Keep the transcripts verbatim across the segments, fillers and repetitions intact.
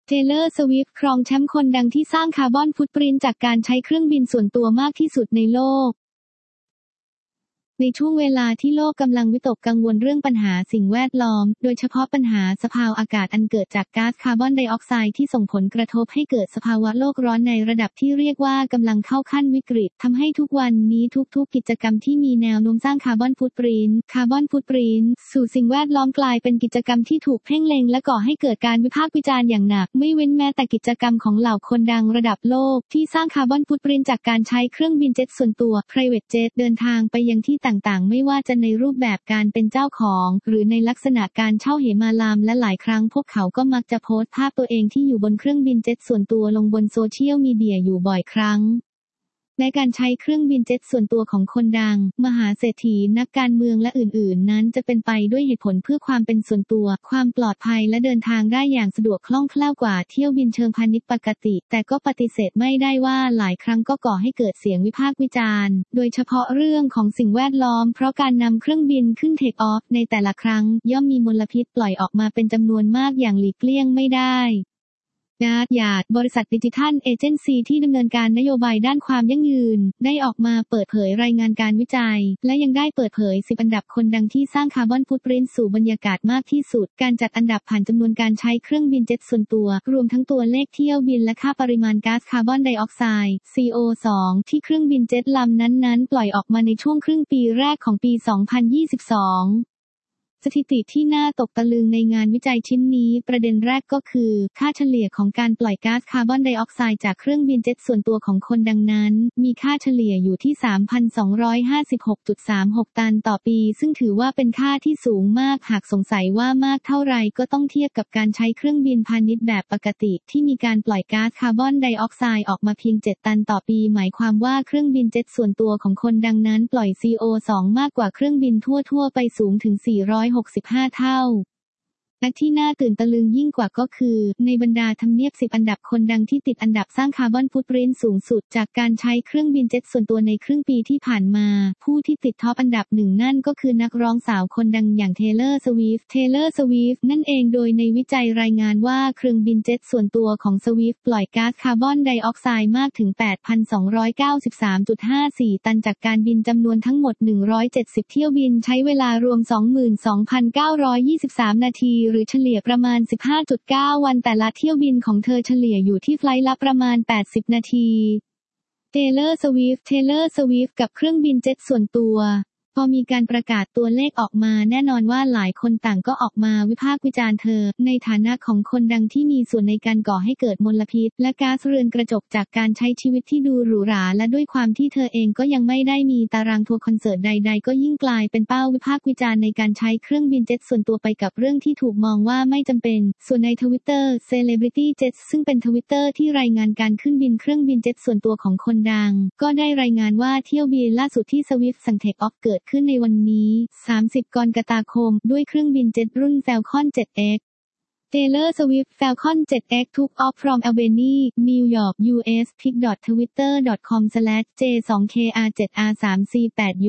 เทย์เลอร์ สวิฟต์ ครองแชมป์คนดังที่สร้างคาร์บอนฟุตปรินท์จากการใช้เครื่องบินส่วนตัวมากที่สุดในโลกในช่วงเวลาที่โลกกำลังวิตกกังวลเรื่องปัญหาสิ่งแวดล้อมโดยเฉพาะปัญหาสภาพอากาศอันเกิดจากก๊าซคาร์บอนไดออกไซด์ที่ส่งผลกระทบให้เกิดสภาวะโลกร้อนในระดับที่เรียกว่ากำลังเข้าขั้นวิกฤตทำให้ทุกวันนี้ทุกๆกิจกรรมที่มีแนวโน้มสร้างคาร์บอนฟุตปรินท์คาร์บอนฟุตปรินท์สู่สิ่งแวดล้อมกลายเป็นกิจกรรมที่ถูกเพ่งเล็งและก่อให้เกิดการวิพากษ์วิจารณ์อย่างหนักไม่เว้นแม้แต่กิจกรรมของเหล่าคนดังระดับโลกที่สร้างคาร์บอนฟุตปรินท์จากการใช้เครื่องบินเจ็ตส่วนตัว private jet เดินทางไปยังที่ต่างๆไม่ว่าจะในรูปแบบการเป็นเจ้าของหรือในลักษณะการเช่าเหมาลามและหลายครั้งพวกเขาก็มักจะโพสต์ภาพตัวเองที่อยู่บนเครื่องบินเจ็ตส่วนตัวลงบนโซเชียลมีเดียอยู่บ่อยครั้งแม้การใช้เครื่องบินเจ็ตส่วนตัวของคนดังมหาเศรษฐีนักการเมืองและอื่นๆนั้นจะเป็นไปด้วยเหตุผลเพื่อความเป็นส่วนตัวความปลอดภัยและเดินทางได้อย่างสะดวกคล่องแคล่วกว่าเที่ยวบินเชิงพาณิชย์ปกติแต่ก็ปฏิเสธไม่ได้ว่าหลายครั้งก็ก่อให้เกิดเสียงวิพากษ์วิจารณ์โดยเฉพาะเรื่องของสิ่งแวดล้อมเพราะการนำเครื่องบินขึ้นเทคออฟในแต่ละครั้งย่อมมีมลพิษปล่อยออกมาเป็นจำนวนมากอย่างหลีกเลี่ยงไม่ได้ยาดยาดบริษัทดิจิทัลเอเจนซีที่ดำเนินการนโยบายด้านความยั่งยืนได้ออกมาเปิดเผยรายงานการวิจัยและยังได้เปิดเผยสิบอันดับคนดังที่สร้างคาร์บอนฟุตปรินท์สู่บรรยากาศมากที่สุดการจัดอันดับผ่านจำนวนการใช้เครื่องบินเจ็ตส่วนตัวรวมทั้งตัวเลขเที่ยวบินและค่าปริมาณก๊าซคาร์บอนไดออกไซด์ ซี โอ สอง ที่เครื่องบินเจ็ตลำนั้นๆปล่อยออกมาในช่วงครึ่งปีแรกของปี สองพันยี่สิบสองสถิติที่น่าตกตะลึงในงานวิจัยชิ้นนี้ประเด็นแรกก็คือค่าเฉลี่ยของการปล่อยก๊าซคาร์บอนไดออกไซด์จากเครื่องบินเจ็ตส่วนตัวของคนดังนั้นมีค่าเฉลี่ยอยู่ที่ สามพันสองร้อยห้าสิบหกจุดสามหก ตันต่อปีซึ่งถือว่าเป็นค่าที่สูงมากหากสงสัยว่ามากเท่าไรก็ต้องเทียบกับการใช้เครื่องบินพาณิชย์แบบปกติที่มีการปล่อยก๊าซคาร์บอนไดออกไซด์ออกมาเพียงเจ็ดตันต่อปีหมายความว่าเครื่องบินเจ็ตส่วนตัวของคนดังนั้นปล่อย ซี โอ สอง มากกว่าเครื่องบินทั่วๆไปสูงถึงสี่ร้อยหกสิบห้าเท่าและที่น่าตื่นตะลึงยิ่งกว่าก็คือในบรรดาทำเนียบสิบอันดับคนดังที่ติดอันดับสร้างคาร์บอนฟุตปรินท์สูงสุดจากการใช้เครื่องบินเจ็ตส่วนตัวในครึ่งปีที่ผ่านมาผู้ที่ติดท็อปอันดับหนึ่งนั่นก็คือนักร้องสาวคนดังอย่างเทเลอร์ สวิฟต์ เทเลอร์ สวิฟต์นั่นเองโดยในวิจัยรายงานว่าเครื่องบินเจ็ตส่วนตัวของสวิฟต์ปล่อยก๊าซคาร์บอนไดออกไซด์มากถึง แปดพันสองร้อยเก้าสิบสามจุดห้าสี่ ตันจากการบินจำนวนทั้งหมดหนึ่งร้อยเจ็ดสิบเที่ยวบินใช้เวลารวม สองหมื่นสองพันเก้าร้อยยี่สิบสาม นาทีหรือเฉลี่ยประมาณ สิบห้าจุดเก้า วันแต่ละเที่ยวบินของเธอเฉลี่ยอยู่ที่ไฟลท์ละประมาณแปดสิบนาทีเทเลอร์ สวิฟต์ เทเลอร์ สวิฟต์กับเครื่องบินเจ็ตส่วนตัวพอมีการประกาศตัวเลขออกมาแน่นอนว่าหลายคนต่างก็ออกมาวิพากษ์วิจารณ์เธอในฐานะของคนดังที่มีส่วนในการก่อให้เกิดมลพิษและก๊าซเรือนกระจกจากการใช้ชีวิตที่ดูหรูหราและด้วยความที่เธอเองก็ยังไม่ได้มีตารางทัวร์คอนเสิร์ตใดๆก็ยิ่งกลายเป็นเป้าวิพากษ์วิจารณ์ในการใช้เครื่องบินเจ็ตส่วนตัวไปกับเรื่องที่ถูกมองว่าไม่จำเป็นส่วนใน Twitter Celebrity Jets ซึ่งเป็น Twitter ที่รายงานการขึ้นบินเครื่องบินเจ็ตส่วนตัวของคนดังก็ได้รายงานว่าเที่ยวบินล่าสุดที่ Swift สั่งเทคออฟเกิดขึ้นในวันนี้สามสิบ กรกฎาคมด้วยเครื่องบินเจ็ตรุ่น Falcon เซเว่น เอ็กซ์ Taylor Swift Falcon เซเว่น เอ็กซ์ took off from Albany New York ยู เอส พิก ดอท ทวิตเตอร์ ดอท คอม สแลช เจ ทู เค อาร์ เซเว่น อาร์ ทรี โฟร์ แปด ยู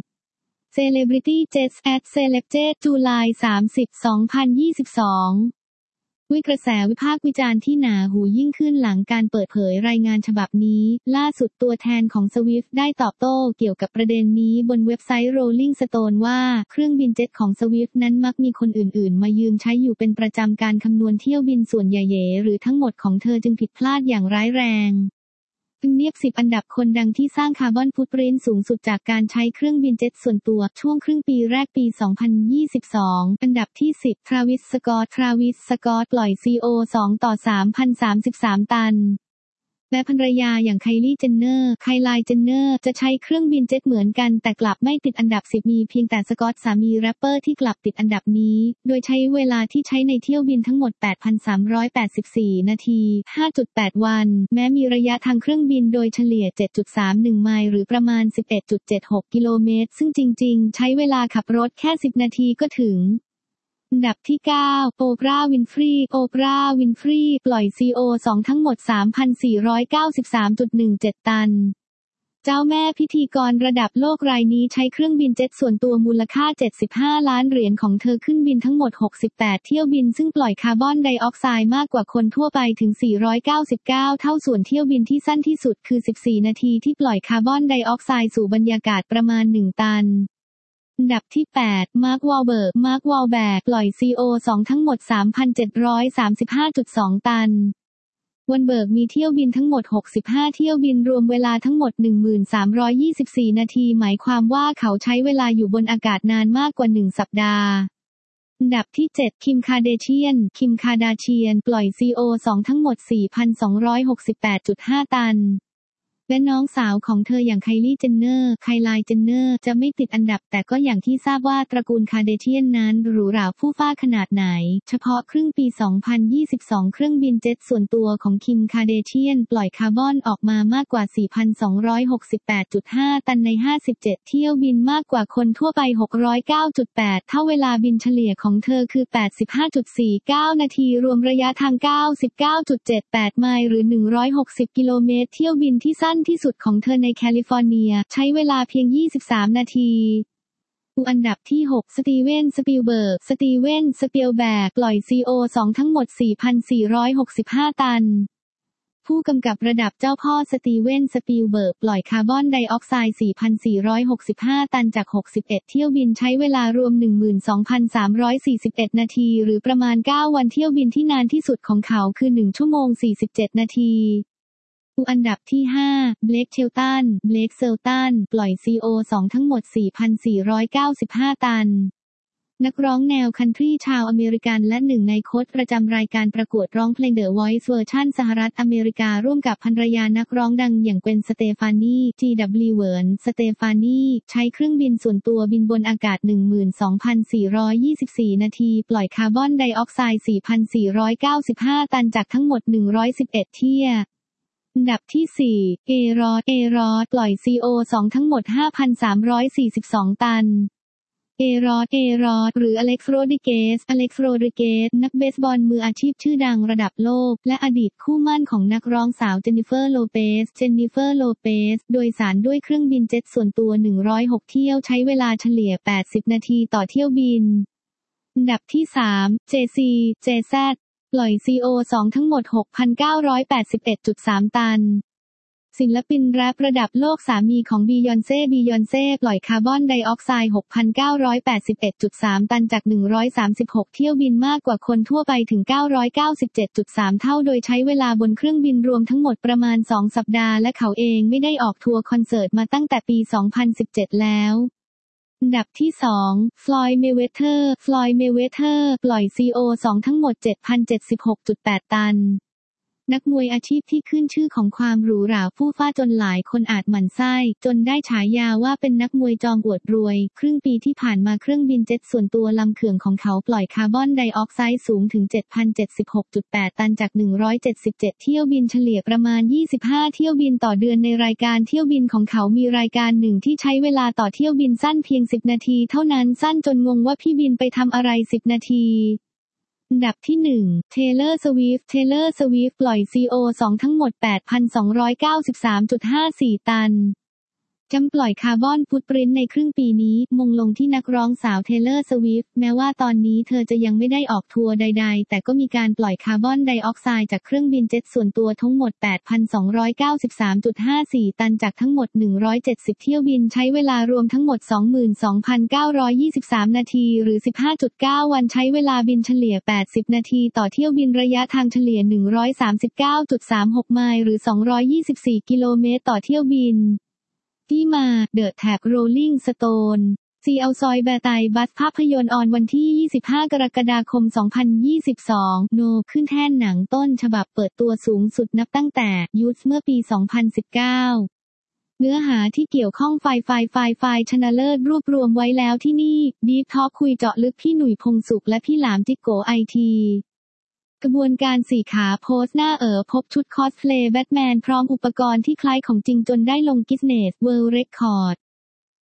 Celebrity Jets at Celebjet จุลาย สามสิบ สองพันยี่สิบสองด้วยกระแสวิพากษ์วิจารณ์ที่หนาหูยิ่งขึ้นหลังการเปิดเผยรายงานฉบับนี้ล่าสุดตัวแทนของ Swift ได้ตอบโต้เกี่ยวกับประเด็นนี้บนเว็บไซต์ Rolling Stone ว่าเครื่องบินเจ็ตของ Swift นั้นมักมีคนอื่นๆมายืมใช้อยู่เป็นประจำการคำนวณเที่ยวบินส่วนใหญ่ๆหรือทั้งหมดของเธอจึงผิดพลาดอย่างร้ายแรงซึ่งเนียบสิบอันดับคนดังที่สร้างคาร์บอนฟุตปรินท์สูงสุดจากการใช้เครื่องบินเจ็ตส่วนตัวช่วงครึ่งปีแรกปี สองพันยี่สิบสอง อันดับที่สิบทราวิส สก็อต ทราวิส สก็อต ปล่อย ซี โอ สอง ต่อ สามพันสามสิบสาม ตันและภรรยาอย่างไคลี่ เจนเนอร์ ไคลาย เจนเนอร์จะใช้เครื่องบินเจ็ตเหมือนกันแต่กลับไม่ติดอันดับสิบมีเพียงแต่สก็อตสามีแรปเปอร์ที่กลับติดอันดับนี้โดยใช้เวลาที่ใช้ในเที่ยวบินทั้งหมด แปดพันสามร้อยแปดสิบสี่ นาที ห้าจุดแปด วันแม้มีระยะทางเครื่องบินโดยเฉลี่ย เจ็ดจุดสามหนึ่ง ไมล์หรือประมาณ สิบเอ็ดจุดเจ็ดหก กิโลเมตรซึ่งจริงๆใช้เวลาขับรถแค่สิบนาทีก็ถึงอันดับที่เก้าโอปราห์ วินฟรีโอปราห์ วินฟรีปล่อย ซี โอ สอง ทั้งหมด สามพันสี่ร้อยเก้าสิบสามจุดหนึ่งเจ็ด ตันเจ้าแม่พิธีกรระดับโลกรายนี้ใช้เครื่องบินเจ็ตส่วนตัวมูลค่าเจ็ดสิบห้าล้านเหรียญของเธอขึ้นบินทั้งหมดหกสิบแปดเที่ยวบินซึ่งปล่อยคาร์บอนไดออกไซด์มากกว่าคนทั่วไปถึงสี่ร้อยเก้าสิบเก้าเท่าส่วนเที่ยวบินที่สั้นที่สุดคือสิบสี่นาทีที่ปล่อยคาร์บอนไดออกไซด์สู่บรรยากาศประมาณหนึ่งตันอันดับที่แปดมาร์ควอลเบิร์กมาร์ควอลแบกปล่อย ซี โอ สอง ทั้งหมด สามพันเจ็ดร้อยสามสิบห้าจุดสอง ตันวอลเบิร์กมีเที่ยวบินทั้งหมดหกสิบห้าเที่ยวบินรวมเวลาทั้งหมด หนึ่งพันสามร้อยยี่สิบสี่ นาทีหมายความว่าเขาใช้เวลาอยู่บนอากาศนานมากกว่าหนึ่งสัปดาห์อันดับที่เจ็ดคิมคาเดเชียนคิมคาดาเชียนปล่อย ซี โอ สอง ทั้งหมด สี่พันสองร้อยหกสิบแปดจุดห้า ตันและน้องสาวของเธออย่างไคลี่เจนเนอร์ไคลายเจนเนอร์จะไม่ติดอันดับแต่ก็อย่างที่ทราบว่าตระกูลคาเดเชียนนั้นหรูหราฟู่ฟ้าขนาดไหนเฉพาะครึ่งปี สองพันยี่สิบสอง เครื่องบินเจ็ตส่วนตัวของคิมคาเดเชียนปล่อยคาร์บอนออกมามากกว่า สี่พันสองร้อยหกสิบแปดจุดห้า ตันในห้าสิบเจ็ดเที่ยวบินมากกว่าคนทั่วไป หกร้อยเก้าจุดแปด เท่าเวลาบินเฉลี่ยของเธอคือ แปดสิบห้าจุดสี่เก้า นาทีรวมระยะทาง เก้าสิบเก้าจุดเจ็ดแปด ไมล์หรือหนึ่งร้อยหกสิบกิโลเมตรเที่ยวบินที่สั้นที่สุดของเธอในแคลิฟอร์เนียใช้เวลาเพียงยี่สิบสามนาทีอันดับที่หกสตีเวนสปิลเบิร์กสตีเวนสปิลแบกปล่อย ซี โอ สอง ทั้งหมด สี่พันสี่ร้อยหกสิบห้า ตันผู้กำกับระดับเจ้าพ่อสตีเวนสปิลเบิร์กปล่อยคาร์บอนไดออกไซด์ สี่พันสี่ร้อยหกสิบห้า ตันจากหกสิบเอ็ดเที่ยวบินใช้เวลารวม หนึ่งหมื่นสองพันสามร้อยสี่สิบเอ็ด นาทีหรือประมาณเก้าวันเที่ยวบินที่นานที่สุดของเขาคือหนึ่งชั่วโมงสี่สิบเจ็ดนาทีอันดับที่ห้าเบลคเชลตันเบลคเซลตันปล่อย ซี โอ สอง ทั้งหมด สี่พันสี่ร้อยเก้าสิบห้า ตันนักร้องแนวคันทรีชาวอเมริกันและหนึ่งในโค้ชประจำรายการประกวดร้องเพลง The Voice เวอร์ชันสหรัฐอเมริการ่วมกับภรรยานักร้องดังอย่างเกวนสเตฟานี จี ดับเบิลยู เวิร์นสเตฟานีใช้เครื่องบินส่วนตัวบินบนอากาศ หนึ่งหมื่นสองพันสี่ร้อยยี่สิบสี่ นาทีปล่อยคาร์บอนไดออกไซด์ สี่พันสี่ร้อยเก้าสิบห้า ตันจากทั้งหมดหนึ่งร้อยสิบเอ็ดเที่ยวอันดับที่สี่เอรอดเอรอดปล่อย ซี โอ สอง ทั้งหมด ห้าพันสามร้อยสี่สิบสอง ตันเอรอดเอรอดหรืออเล็กซ์โรดริเกสอเล็กซ์โรดริเกสนักเบสบอลมืออาชีพชื่อดังระดับโลกและอดีตคู่หมั่นของนักร้องสาวเจนนิเฟอร์โลเปสเจนนิเฟอร์โลเปสโดยสารด้วยเครื่องบินเจ็ตส่วนตัวหนึ่งร้อยหกเที่ยวใช้เวลาเฉลี่ยแปดสิบนาทีต่อเที่ยวบินอันดับที่สาม เจ ซี เจ แซด ปล่อย ซี โอ สอง ทั้งหมด หกพันเก้าร้อยแปดสิบเอ็ดจุดสาม ตันศิลปินแรประดับโลกสามีของบียอนเซ่บียอนเซ่ปล่อยคาร์บอนไดออกไซด์ หกพันเก้าร้อยแปดสิบเอ็ดจุดสาม ตันจากหนึ่งร้อยสามสิบหกเที่ยวบินมากกว่าคนทั่วไปถึง เก้าร้อยเก้าสิบเจ็ดจุดสาม เท่าโดยใช้เวลาบนเครื่องบินรวมทั้งหมดประมาณสองสัปดาห์และเขาเองไม่ได้ออกทัวร์คอนเสิร์ตมาตั้งแต่ปี สองพันสิบเจ็ด แล้วอันดับที่สองฟลอยด์ เมเวเธอร์ฟลอยด์ เมเวเธอร์ปล่อย ซี โอ สอง ทั้งหมด เจ็ดพันเจ็ดสิบหกจุดแปด ตันนักมวยอาชีพที่ขึ้นชื่อของความหรูหราฟู่ฟ้าจนหลายคนอาจหมั่นไส้จนได้ฉายาว่าเป็นนักมวยจอมอวดรวยครึ่งปีที่ผ่านมาเครื่องบินเจ็ตส่วนตัวลำเขื่องของเขาปล่อยคาร์บอนไดออกไซด์สูงถึง เจ็ดพันเจ็ดสิบหกจุดแปด ตันจากหนึ่งร้อยเจ็ดสิบเจ็ดเที่ยวบินเฉลี่ยประมาณยี่สิบห้าเที่ยวบินต่อเดือนในรายการเที่ยวบินของเขามีรายการหนึ่งที่ใช้เวลาต่อเที่ยวบินสั้นเพียงสิบนาทีเท่านั้นสั้นจนงงว่าพี่บินไปทำอะไรสิบนาทีอันดับที่หนึ่ง Taylor Swift Taylor Swift ปล่อย ซี โอ สอง ทั้งหมด แปดพันสองร้อยเก้าสิบสามจุดห้าสี่ ตันจำปล่อยคาร์บอนฟุตปรินท์ในครึ่งปีนี้มงลงที่นักร้องสาว Taylor Swift แม้ว่าตอนนี้เธอจะยังไม่ได้ออกทัวร์ใดๆแต่ก็มีการปล่อยคาร์บอนไดออกไซด์จากเครื่องบินเจ็ตส่วนตัวทั้งหมด แปดพันสองร้อยเก้าสิบสามจุดห้าสี่ ตันจากทั้งหมดหนึ่งร้อยเจ็ดสิบเที่ยวบินใช้เวลารวมทั้งหมด สองหมื่นสองพันเก้าร้อยยี่สิบสาม นาทีหรือ สิบห้าจุดเก้า วันใช้เวลาบินเฉลี่ยแปดสิบนาทีต่อเที่ยวบินระยะทางเฉลี่ย หนึ่งร้อยสามสิบเก้าจุดสามหก ไมล์หรือสองร้อยยี่สิบสี่กิโลเมตรต่อเที่ยวบินที่มาเดอะแท็บโรลลิ่งสโตนซีเอาซอยแบร์ไตบัสภาพยนตร์ออนวันที่ยี่สิบห้ากรกฎาคมสองพันยี่สิบสองโนขึ้นแท่นหนังต้นฉบับเปิดตัวสูงสุดนับตั้งแต่ยูสเมื่อปีสองพันสิบเก้าเนื้อหาที่เกี่ยวข้องไฟไฟไฟไฟชนะเลิศรวบรวมไว้แล้วที่นี่ดีฟทอล์คคุยเจาะลึกพี่หนุ่ยพงษ์สุขและพี่หลามจิโกไอทีกระบวนการสี่ขาโพสหน้าเอ๋อพบชุดคอสเพลย์แบทแมนพร้อมอุปกรณ์ที่คล้ายของจริงจนได้ลงกินเนสเวิลด์เรคคอร์ด